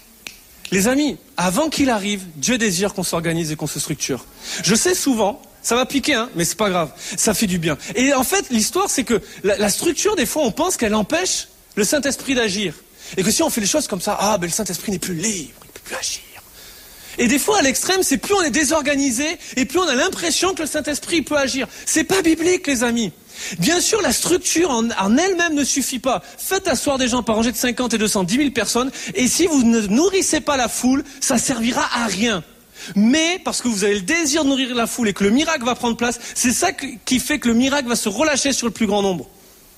Les amis, avant qu'il arrive, Dieu désire qu'on s'organise et qu'on se structure. Je sais souvent, ça va piquer, hein, mais c'est pas grave, ça fait du bien. Et en fait, l'histoire, c'est que la, la structure, des fois, on pense qu'elle empêche le Saint-Esprit d'agir. Et que si on fait les choses comme ça, ah, ben le Saint-Esprit n'est plus libre, il ne peut plus agir. Et des fois, à l'extrême, c'est plus on est désorganisé et plus on a l'impression que le Saint-Esprit peut agir. C'est pas biblique, les amis. Bien sûr, la structure en, en elle-même ne suffit pas. Faites asseoir des gens par rangée de cinquante et deux cent, dix mille personnes, et si vous ne nourrissez pas la foule, ça servira à rien. Mais, parce que vous avez le désir de nourrir la foule et que le miracle va prendre place, c'est ça qui fait que le miracle va se relâcher sur le plus grand nombre.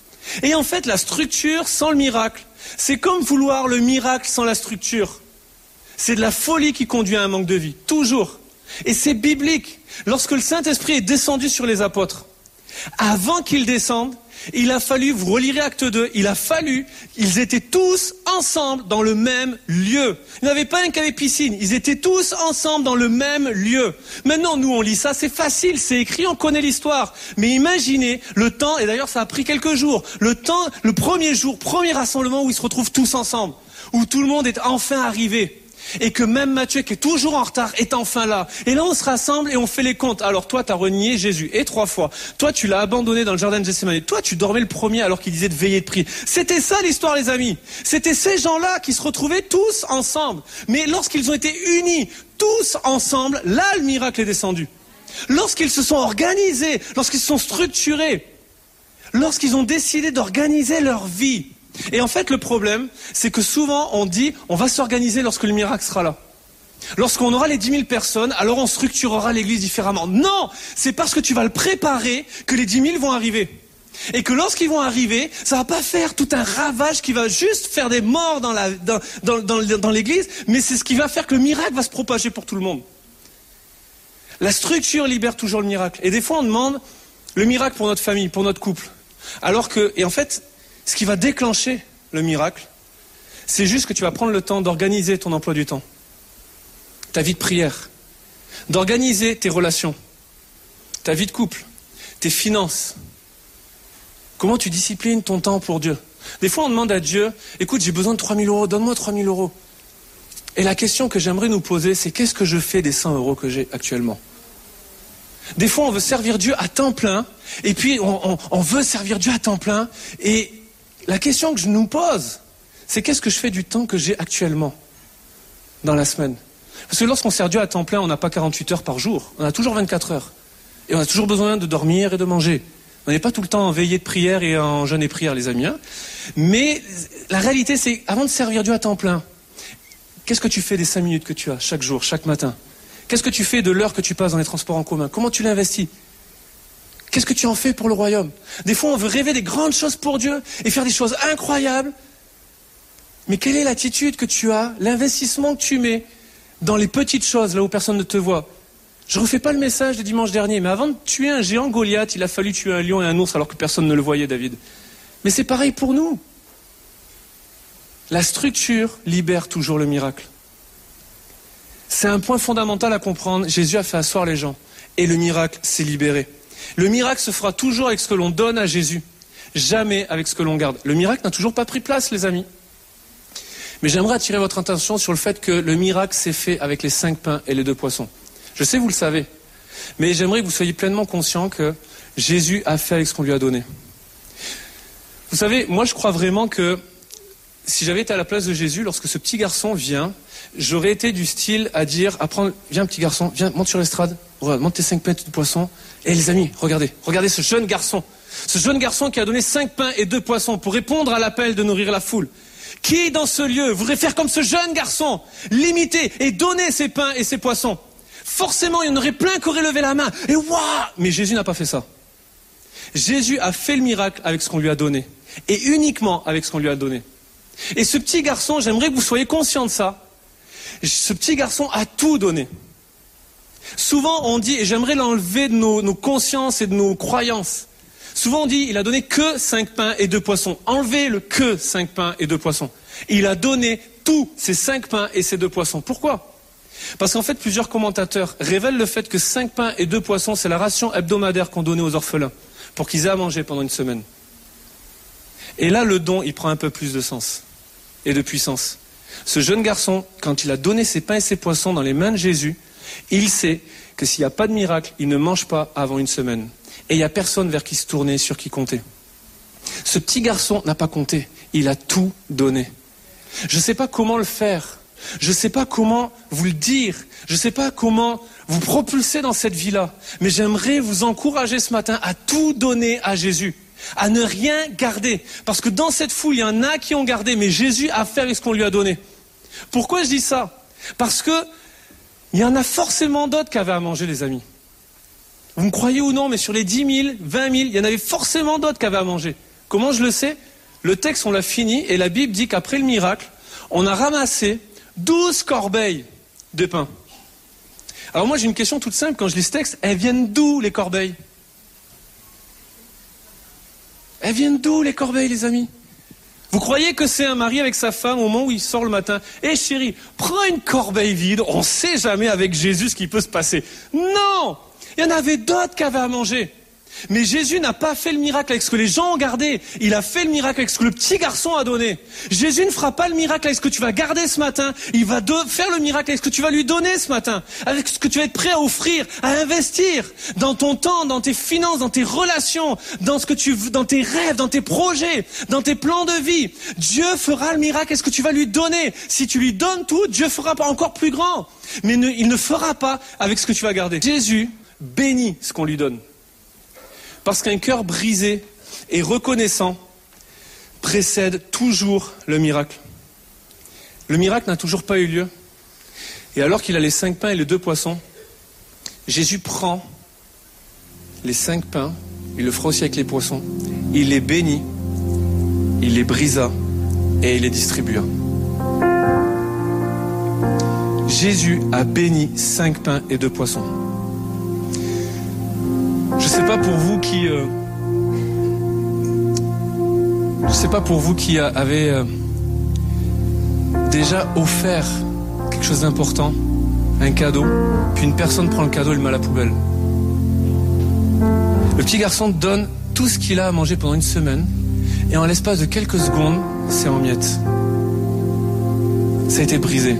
Et en fait, la structure sans le miracle, c'est comme vouloir le miracle sans la structure. C'est de la folie qui conduit à un manque de vie, toujours. Et c'est biblique. Lorsque le Saint-Esprit est descendu sur les apôtres, avant qu'ils descendent, il a fallu, vous relirez Acte deux, il a fallu, ils étaient tous ensemble dans le même lieu. Il n'y avait pas un qui avait piscine, ils étaient tous ensemble dans le même lieu. Maintenant, nous, on lit ça, c'est facile, c'est écrit, on connaît l'histoire. Mais imaginez le temps, et d'ailleurs ça a pris quelques jours, le temps, le premier jour, premier rassemblement où ils se retrouvent tous ensemble, où tout le monde est enfin arrivé. Et que même Matthieu, qui est toujours en retard, est enfin là. Et là, on se rassemble et on fait les comptes. Alors toi, tu as renié Jésus, et trois fois. Toi, tu l'as abandonné dans le jardin de Gethsémani. Toi, tu dormais le premier alors qu'il disait de veiller de prier. C'était ça l'histoire, les amis. C'était ces gens-là qui se retrouvaient tous ensemble. Mais lorsqu'ils ont été unis, tous ensemble, là, le miracle est descendu. Lorsqu'ils se sont organisés, lorsqu'ils se sont structurés, lorsqu'ils ont décidé d'organiser leur vie. Et en fait, le problème, c'est que souvent, on dit, on va s'organiser lorsque le miracle sera là. Lorsqu'on aura les dix mille personnes, alors on structurera l'église différemment. Non! C'est parce que tu vas le préparer que les dix mille vont arriver. Et que lorsqu'ils vont arriver, ça va pas faire tout un ravage qui va juste faire des morts dans, la, dans, dans, dans, dans l'église, mais c'est ce qui va faire que le miracle va se propager pour tout le monde. La structure libère toujours le miracle. Et des fois, on demande le miracle pour notre famille, pour notre couple. Alors que, et en fait, ce qui va déclencher le miracle, c'est juste que tu vas prendre le temps d'organiser ton emploi du temps, ta vie de prière, d'organiser tes relations, ta vie de couple, tes finances. Comment tu disciplines ton temps pour Dieu? Des fois, on demande à Dieu, écoute, j'ai besoin de trois mille euros, donne-moi trois mille euros. Et la question que j'aimerais nous poser, c'est qu'est-ce que je fais des cent euros que j'ai actuellement? Des fois, on veut servir Dieu à temps plein, et puis on, on, on veut servir Dieu à temps plein, et la question que je nous pose, c'est qu'est-ce que je fais du temps que j'ai actuellement dans la semaine? Parce que lorsqu'on sert Dieu à temps plein, on n'a pas quarante-huit heures par jour, on a toujours vingt-quatre heures. Et on a toujours besoin de dormir et de manger. On n'est pas tout le temps en veillée de prière et en jeûne et prière, les amis. Hein. Mais la réalité, c'est, avant de servir Dieu à temps plein, qu'est-ce que tu fais des cinq minutes que tu as chaque jour, chaque matin? Qu'est-ce que tu fais de l'heure que tu passes dans les transports en commun? Comment tu l'investis? Qu'est-ce que tu en fais pour le royaume? Des fois, on veut rêver des grandes choses pour Dieu et faire des choses incroyables. Mais quelle est l'attitude que tu as, l'investissement que tu mets dans les petites choses, là où personne ne te voit? Je ne refais pas le message de dimanche dernier, mais avant de tuer un géant Goliath, il a fallu tuer un lion et un ours alors que personne ne le voyait, David. Mais c'est pareil pour nous. La structure libère toujours le miracle. C'est un point fondamental à comprendre. Jésus a fait asseoir les gens et le miracle s'est libéré. Le miracle se fera toujours avec ce que l'on donne à Jésus, jamais avec ce que l'on garde. Le miracle n'a toujours pas pris place, les amis. Mais j'aimerais attirer votre attention sur le fait que le miracle s'est fait avec les cinq pains et les deux poissons. Je sais, vous le savez, mais j'aimerais que vous soyez pleinement conscient que Jésus a fait avec ce qu'on lui a donné. Vous savez, moi je crois vraiment que si j'avais été à la place de Jésus, lorsque ce petit garçon vient, j'aurais été du style à dire, à prendre, viens petit garçon, viens, monte sur l'estrade, regarde, monte tes cinq pains et deux poissons. Et les amis, regardez, regardez ce jeune garçon, ce jeune garçon qui a donné cinq pains et deux poissons pour répondre à l'appel de nourrir la foule. Qui dans ce lieu voudrait faire comme ce jeune garçon, limiter et donner ses pains et ses poissons? Forcément, il y en aurait plein qui auraient levé la main. Et waouh! Mais Jésus n'a pas fait ça. Jésus a fait le miracle avec ce qu'on lui a donné. Et uniquement avec ce qu'on lui a donné. Et ce petit garçon, j'aimerais que vous soyez conscients de ça. Ce petit garçon a tout donné. Souvent, on dit, et j'aimerais l'enlever de nos, nos consciences et de nos croyances. Souvent, on dit, il a donné que cinq pains et deux poissons. Enlevez le que cinq pains et deux poissons. Il a donné tous ces cinq pains et ces deux poissons. Pourquoi? Parce qu'en fait, plusieurs commentateurs révèlent le fait que cinq pains et deux poissons, c'est la ration hebdomadaire qu'on donnait aux orphelins pour qu'ils aient à manger pendant une semaine. Et là, le don, il prend un peu plus de sens et de puissance. Ce jeune garçon, quand il a donné ses pains et ses poissons dans les mains de Jésus, il sait que s'il n'y a pas de miracle, il ne mange pas avant une semaine. Et il n'y a personne vers qui se tourner, sur qui compter. Ce petit garçon n'a pas compté, il a tout donné. Je ne sais pas comment le faire. Je ne sais pas comment vous le dire, je ne sais pas comment vous propulser dans cette vie-là, mais j'aimerais vous encourager ce matin à tout donner à Jésus, à ne rien garder, parce que dans cette foule, il y en a qui ont gardé, mais Jésus a fait avec ce qu'on lui a donné. Pourquoi je dis ça? Parce que il y en a forcément d'autres qui avaient à manger, les amis. Vous me croyez ou non, mais sur les dix mille, vingt mille, il y en avait forcément d'autres qui avaient à manger. Comment je le sais? Le texte, on l'a fini, et la Bible dit qu'après le miracle, on a ramassé douze corbeilles de pain. Alors moi j'ai une question toute simple, quand je lis ce texte, elles viennent d'où les corbeilles? Elles viennent d'où les corbeilles, les amis? Vous croyez que c'est un mari avec sa femme au moment où il sort le matin? Eh chérie, prends une corbeille vide, on ne sait jamais avec Jésus ce qui peut se passer. Non! Il y en avait d'autres qui avaient à manger. Mais Jésus n'a pas fait le miracle avec ce que les gens ont gardé. Il a fait le miracle avec ce que le petit garçon a donné. Jésus ne fera pas le miracle avec ce que tu vas garder ce matin. Il va de- faire le miracle avec ce que tu vas lui donner ce matin. Avec ce que tu vas être prêt à offrir, à investir dans ton temps, dans tes finances, dans tes relations, dans ce que tu, dans tes rêves, dans tes projets, dans tes plans de vie. Dieu fera le miracle avec ce que tu vas lui donner. Si tu lui donnes tout, Dieu fera pas encore plus grand. Mais ne, il ne fera pas avec ce que tu vas garder. Jésus bénit ce qu'on lui donne. Parce qu'un cœur brisé et reconnaissant précède toujours le miracle. Le miracle n'a toujours pas eu lieu. Et alors qu'il a les cinq pains et les deux poissons, Jésus prend les cinq pains, il le fera aussi avec les poissons, il les bénit, il les brisa et il les distribua. Jésus a béni cinq pains et deux poissons. Je ne sais pas pour vous qui, euh, je sais pas pour vous qui avez euh, déjà offert quelque chose d'important, un cadeau, puis une personne prend le cadeau et le met à la poubelle. Le petit garçon donne tout ce qu'il a à manger pendant une semaine, Et en l'espace de quelques secondes, c'est en miettes. Ça a été brisé.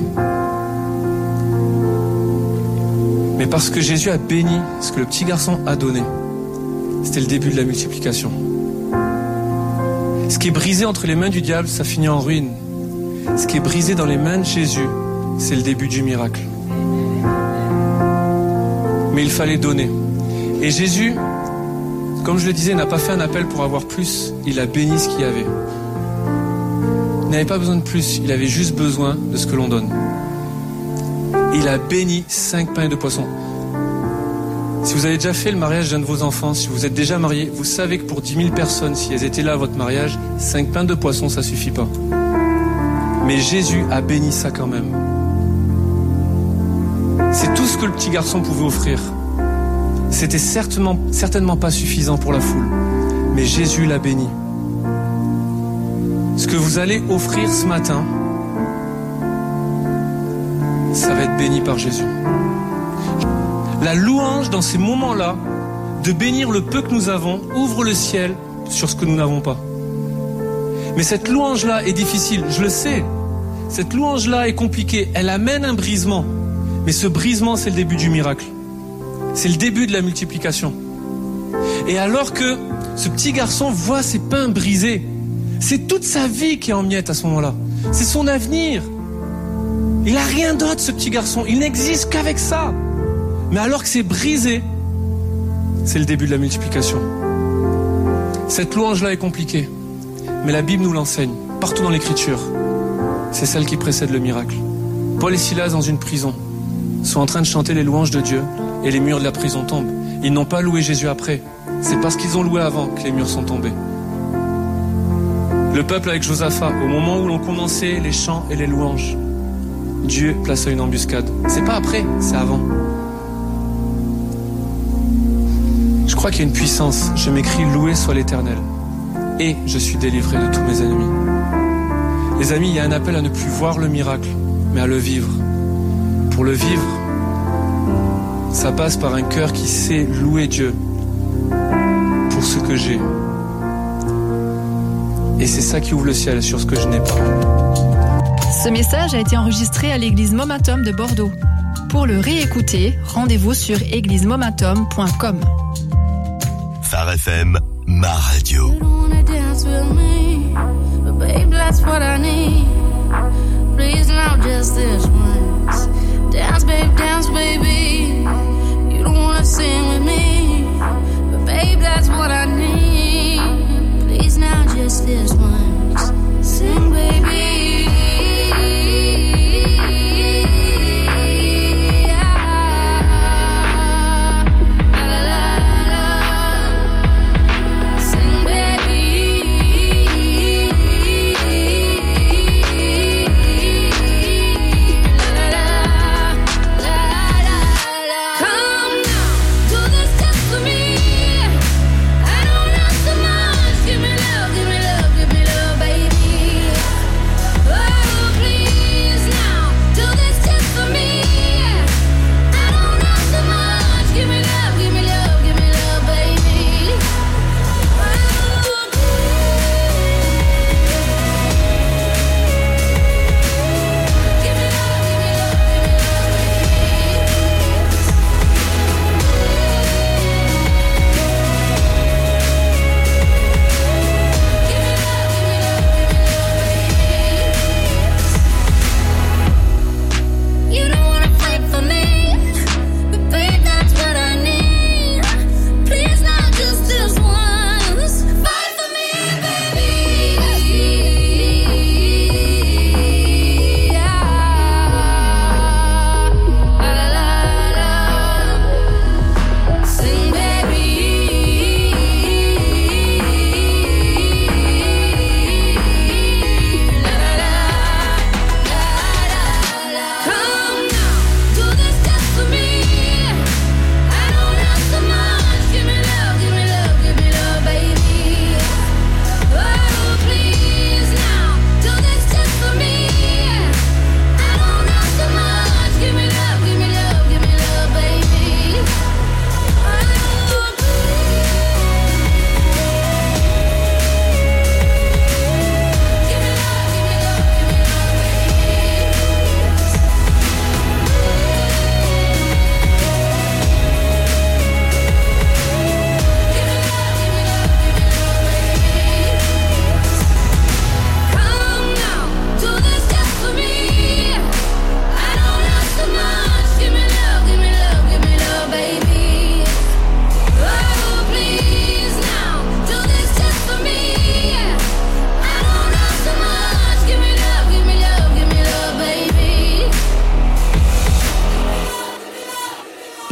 Mais parce que Jésus a béni ce que le petit garçon a donné, c'était le début de la multiplication. Ce qui est brisé entre les mains du diable, ça finit en ruine. Ce qui est brisé dans les mains de Jésus, c'est le début du miracle. Mais il fallait donner. Et Jésus, comme je le disais, n'a pas fait un appel pour avoir plus. Il a béni ce qu'il y avait. Il n'avait pas besoin de plus. Il avait juste besoin de ce que l'on donne. Il a béni cinq pains et deux poissons. Si vous avez déjà fait le mariage d'un de vos enfants, si vous êtes déjà marié, vous savez que pour dix mille personnes, si elles étaient là à votre mariage, cinq pains et deux poissons, ça suffit pas. Mais Jésus a béni ça quand même. C'est tout ce que le petit garçon pouvait offrir. C'était certainement, certainement pas suffisant pour la foule. Mais Jésus l'a béni. Ce que vous allez offrir ce matin, ça va être béni par Jésus. La louange dans ces moments-là, de bénir le peu que nous avons, ouvre le ciel sur ce que nous n'avons pas. Mais cette louange-là est difficile, je le sais. Cette louange-là est compliquée, elle amène un brisement. Mais ce brisement, c'est le début du miracle. C'est le début de la multiplication. Et alors que ce petit garçon voit ses pains brisés, c'est toute sa vie qui est en miettes à ce moment-là. C'est son avenir. Il n'a rien d'autre, ce petit garçon. Il n'existe qu'avec ça. Mais alors que c'est brisé, c'est le début de la multiplication. Cette louange-là est compliquée. Mais la Bible nous l'enseigne, partout dans l'Écriture. C'est celle qui précède le miracle. Paul et Silas, dans une prison, sont en train de chanter les louanges de Dieu et les murs de la prison tombent. Ils n'ont pas loué Jésus après. C'est parce qu'ils ont loué avant que les murs sont tombés. Le peuple avec Josaphat, au moment où l'on commençait les chants et les louanges, Dieu plaça une embuscade. C'est pas après, c'est avant. Je crois qu'il y a une puissance. Je m'écris loué soit l'Éternel. Et je suis délivré de tous mes ennemis. Les amis, il y a un appel à ne plus voir le miracle, mais à le vivre. Pour le vivre, ça passe par un cœur qui sait louer Dieu pour ce que j'ai. Et c'est ça qui ouvre le ciel sur ce que je n'ai pas. Ce message a été enregistré à l'église Momentum de Bordeaux. Pour le réécouter, rendez-vous sur église momentum point com. Phare F M, ma radio. Babe, that's what I need. Please, now just this once. Dance, babe, dance, baby. You don't wanna sing with me, but babe, that's what I need. Please, now just this once. Sing, baby.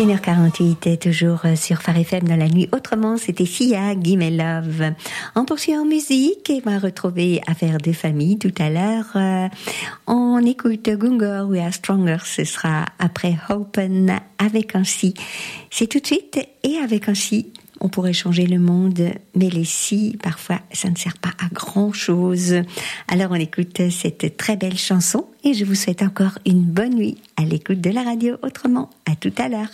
une heure quarante-huit, toujours sur Phare F M dans la nuit. Autrement, c'était Sia, Give Me Love. On poursuit en musique et va retrouver Affaires de famille tout à l'heure. Euh, on écoute Gungor, We Are Stronger. Ce sera après Open avec un si. C'est tout de suite et avec un si. On pourrait changer le monde, mais les si, parfois, ça ne sert pas à grand-chose. Alors on écoute cette très belle chanson et je vous souhaite encore une bonne nuit à l'écoute de la radio. Autrement, à tout à l'heure.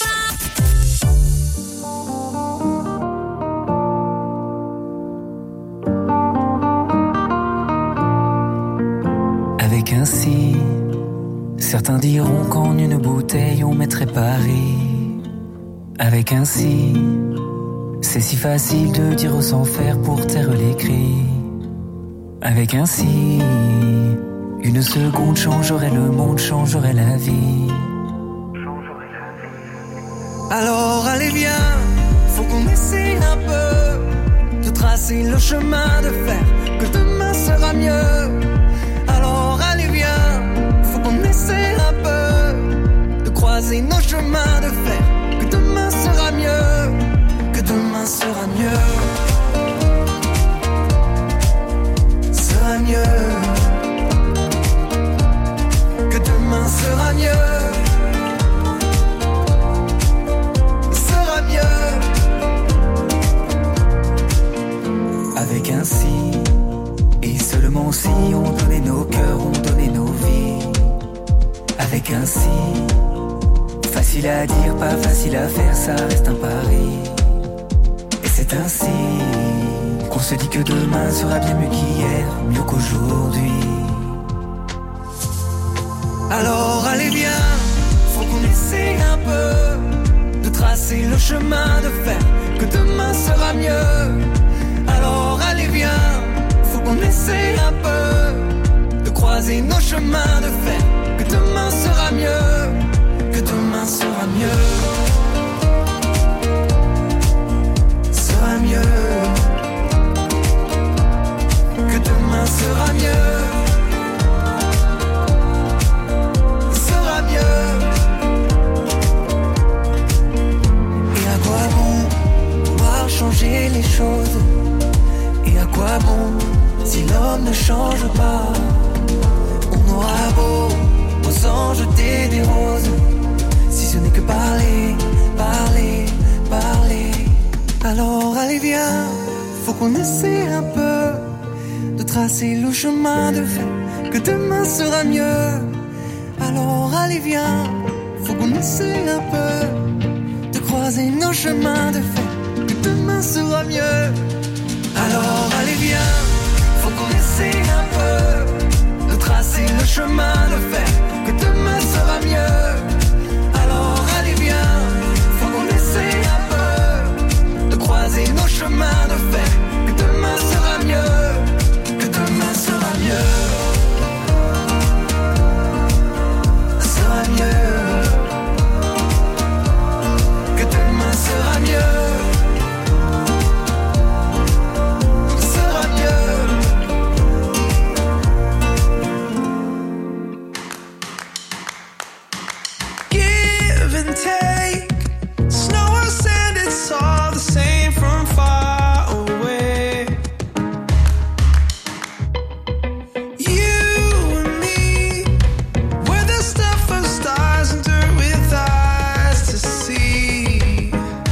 Avec un si, certains diront qu'en une bouteille on mettrait Paris. Avec un si, c'est si facile de dire sans faire pour taire les cris. Avec un si, une seconde changerait le monde, changerait la vie. Alors allez viens, faut qu'on essaie un peu de tracer le chemin de fer, que demain sera mieux. Alors allez viens, faut qu'on essaie un peu de croiser nos chemins de fer, que demain sera mieux. Que demain sera mieux, sera mieux. Que demain sera mieux, sera mieux. Avec un si, et seulement si on donnait nos cœurs, on donnait nos vies. Avec un si, facile à dire, pas facile à faire, ça reste un pari. C'est ainsi qu'on se dit que demain sera bien mieux qu'hier, mieux qu'aujourd'hui. Alors allez viens, faut qu'on essaie un peu de tracer le chemin de fer, que demain sera mieux. Alors allez viens, faut qu'on essaie un peu de croiser nos chemins de fer, que demain sera mieux, que demain sera mieux. Sera mieux, que demain sera mieux, sera mieux. Et à quoi bon pouvoir changer les choses? Et à quoi bon si l'homme ne change pas? On aura beau aux anges jeter des roses, si ce n'est que parler, parler, parler. Alors allez viens, faut qu'on essaie un peu de tracer le chemin de fer, que demain sera mieux. Alors allez viens, faut qu'on essaie un peu de croiser nos chemins de fer, que demain sera mieux. Alors allez viens, faut qu'on essaie un peu de tracer le chemin de fer, que demain sera mieux. Alors allez viens, faut qu'on essaie un peu croiser nos chemins de fer, que demain sera mieux, que demain sera mieux, sera mieux, que demain sera mieux, sera mieux. Give and take, snow or sand, it's all the same from far away. You and me, we're the stuff of stars and dirt with eyes to see.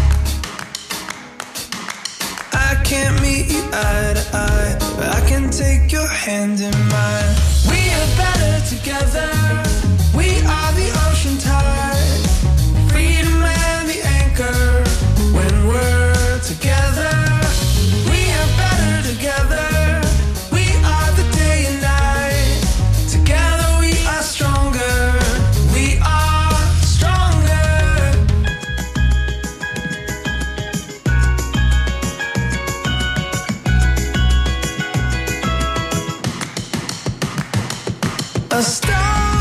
I can't meet you eye to eye, but I can take your hand in mine. We are better together, we are the ocean tide, freedom and the anchor. When we're together, we are better together. We are the day and night. Together we are stronger. We are stronger. A star.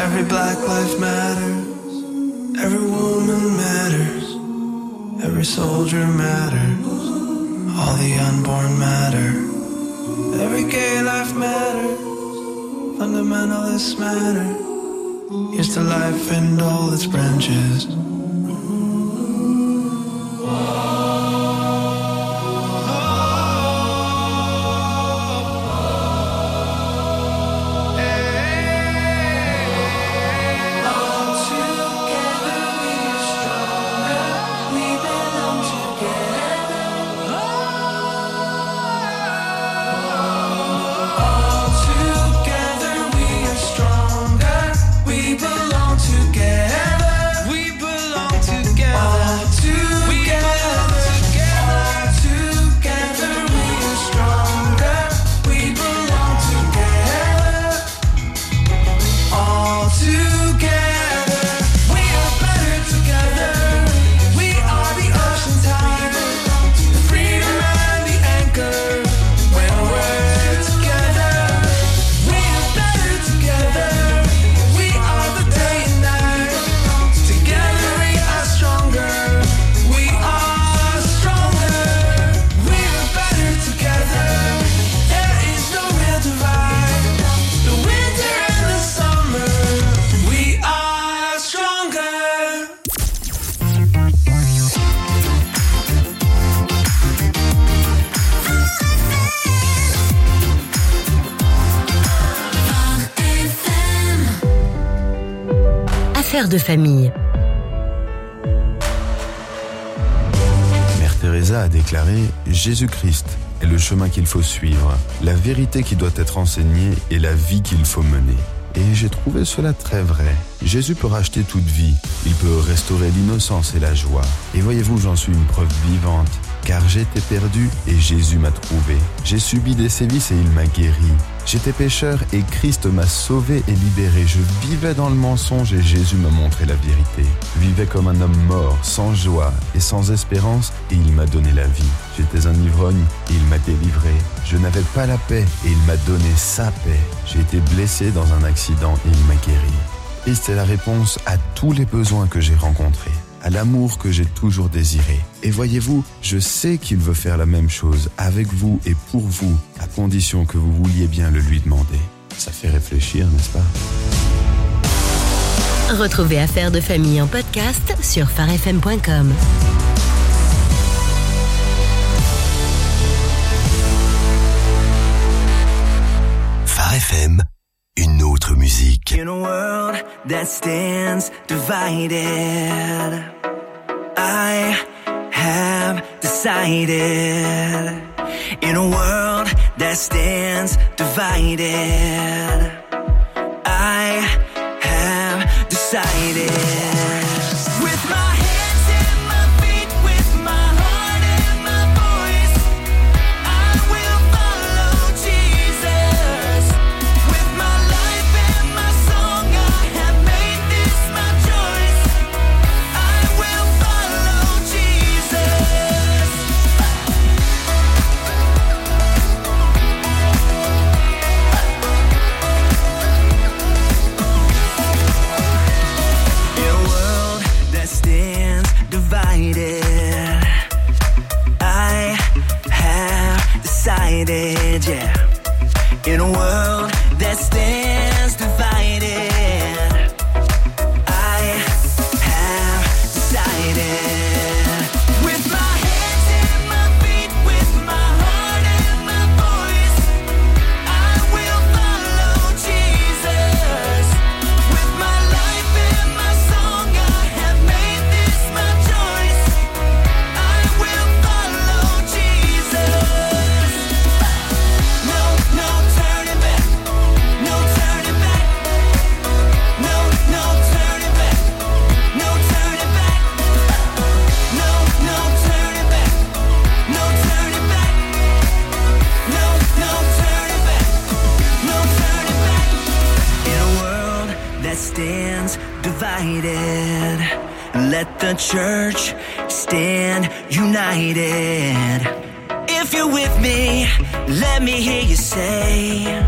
Every black life matters. Every woman matters. Every soldier matters. All the unborn matter. Every gay life matters. Fundamentalists matter. Here's to life and all its branches. De famille. Mère Teresa a déclaré « Jésus-Christ est le chemin qu'il faut suivre, la vérité qui doit être enseignée et la vie qu'il faut mener. » Et j'ai trouvé cela très vrai. Jésus peut racheter toute vie, il peut restaurer l'innocence et la joie. Et voyez-vous, j'en suis une preuve vivante, car j'étais perdu et Jésus m'a trouvé. J'ai subi des sévices et il m'a guéri. J'étais pécheur et Christ m'a sauvé et libéré. Je vivais dans le mensonge et Jésus m'a montré la vérité. Je vivais comme un homme mort, sans joie et sans espérance et il m'a donné la vie. J'étais un ivrogne et il m'a délivré. Je n'avais pas la paix et il m'a donné sa paix. J'ai été blessé dans un accident et il m'a guéri. Christ est la réponse à tous les besoins que j'ai rencontrés, à l'amour que j'ai toujours désiré. Et voyez-vous, je sais qu'il veut faire la même chose avec vous et pour vous, à condition que vous vouliez bien le lui demander. Ça fait réfléchir, n'est-ce pas? Retrouvez Affaires de famille en podcast sur phare f m point com. Phare F M, une autre musique. In a world that stands divided, I have decided. In a world that stands divided, I have decided. With my hands and my feet, with my heart and my voice, I will follow Jesus. With my life and my song, I have made this my choice. I will follow Jesus. In a world that stands divided, I have decided, yeah. In a world that stands divided, I have decided. With my hands and my feet, with my heart and my voice, I will follow Jesus. With my life and my song, I have made this my choice. I will follow Jesus. No, no turning back. No turning back. No, no turning back. No turning back. No, no turning back. No turning back. No, no turning back. No turning back. In a world that stands divided, let the church stand united. If you're with me, let me hear you say,